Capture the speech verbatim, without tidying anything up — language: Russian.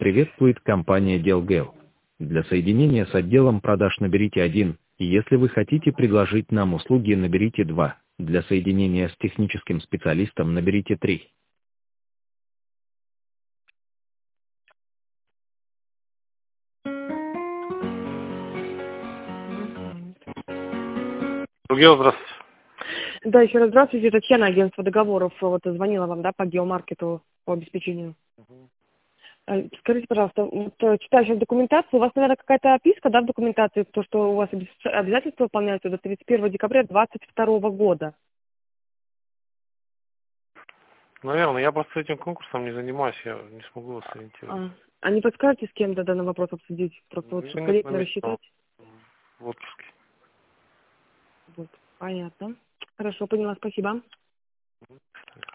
приветствует компания Делгел. Для соединения с отделом продаж наберите один, если вы хотите предложить нам услуги, наберите два, для соединения с техническим специалистом наберите три. Гео, здравствуйте. Да, еще раз здравствуйте, Татьяна, агентство договоров. Вот звонила вам, да, по геомаркету, по обеспечению. Э, Скажите, пожалуйста, вот, э, читаю сейчас документацию, у вас, наверное, какая-то описка, да, в документации, то, что у вас обе- обязательства выполняются до тридцать первого декабря двадцать второго года. Наверное, я просто этим конкурсом не занимаюсь, я не смогу вас А, ориентировать. а не подскажете, с кем-то данный вопрос обсудить? Просто вот, Я чтобы нет на корректно месте, рассчитать? в отпуске. Вот, понятно. Хорошо, поняла, спасибо.